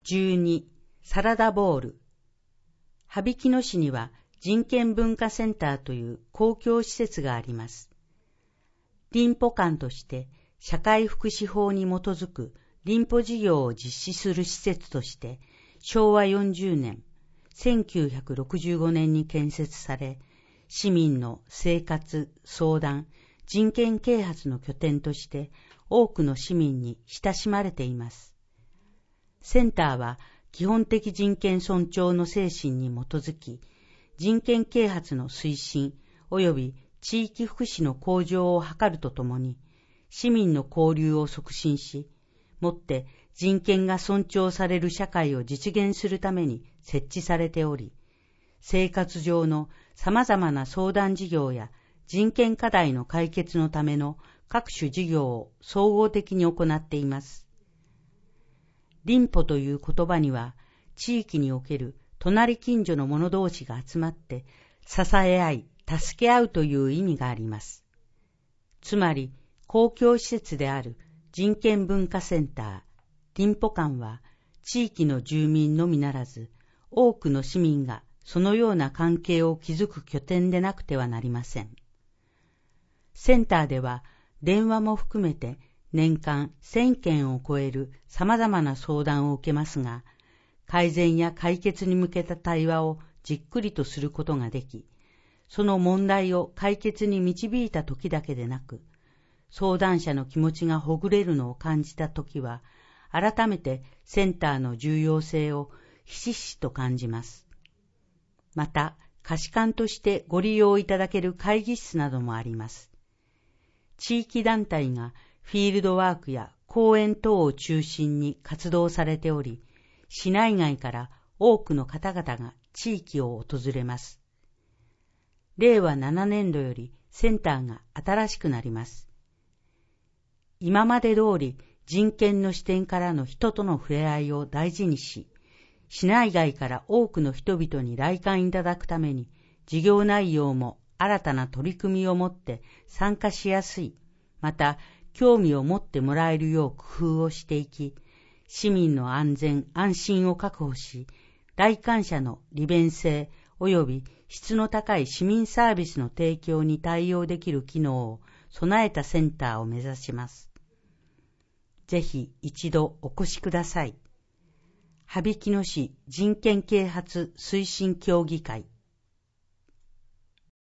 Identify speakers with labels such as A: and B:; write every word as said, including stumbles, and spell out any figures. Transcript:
A: じゅうに、サラダボール。羽曳野市には人権文化センターという公共施設があります。林保館として社会福祉法に基づく林保事業を実施する施設としてしょうわよんじゅうねん、せんきゅうひゃくろくじゅうごねんに建設され、市民の生活、相談、人権啓発の拠点として多くの市民に親しまれています。センターは基本的人権尊重の精神に基づき、人権啓発の推進及び地域福祉の向上を図るとともに、市民の交流を促進し、もって人権が尊重される社会を実現するために設置されており、生活上の様々な相談事業や人権課題の解決のための各種事業を総合的に行っています。林保という言葉には、地域における隣近所の者同士が集まって支え合い、助け合うという意味があります。つまり、公共施設である人権文化センター、林保館は、地域の住民のみならず、多くの市民がそのような関係を築く拠点でなくてはなりません。センターでは、電話も含めて年間せんけんを超える様々な相談を受けますが、改善や解決に向けた対話をじっくりとすることができ、その問題を解決に導いた時だけでなく、相談者の気持ちがほぐれるのを感じた時は、改めてセンターの重要性をひしひしと感じます。また、貸し館としてご利用いただける会議室などもあります。地域団体がフィールドワークや講演等を中心に活動されており、市内外から多くの方々が地域を訪れます。れいわななねんどよりセンターが新しくなります。今まで通り人権の視点からの人との触れ合いを大事にし、市内外から多くの人々に来館いただくために、事業内容も新たな取り組みをもって参加しやすい、また興味を持ってもらえるよう工夫をしていき、市民の安全安心を確保し、来館者の利便性及び質の高い市民サービスの提供に対応できる機能を備えたセンターを目指します。ぜひ一度お越しください。羽曳野市人権啓発推進協議会